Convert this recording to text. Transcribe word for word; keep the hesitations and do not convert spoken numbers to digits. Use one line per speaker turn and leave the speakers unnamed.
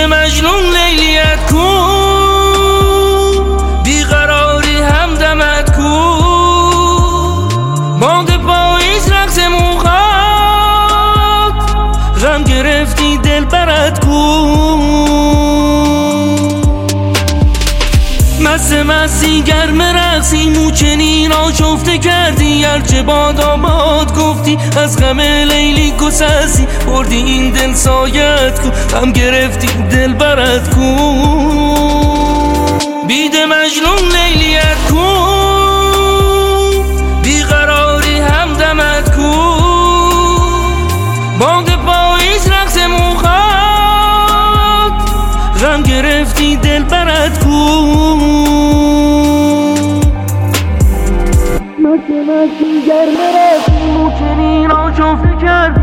مجنون لیلیت کو، بیقراری همدمت کو، باد پاییز رقص موهات، غم گرفتی دل برات کو. مست مستی گرم رقصی، موچنین آشفته کردی، هرچه باد آباد گفتی، از غم لیلی گسستی، بردی این دل سایت کو، غم گرفتی دل برات کو. بید مجنون لیلیت کو، بیقراری همدمت کو، باد پاییز رقص موهات، غم گرفتی دل برات کو. مست مستی گرم رقصی، موچنین آشفته کرد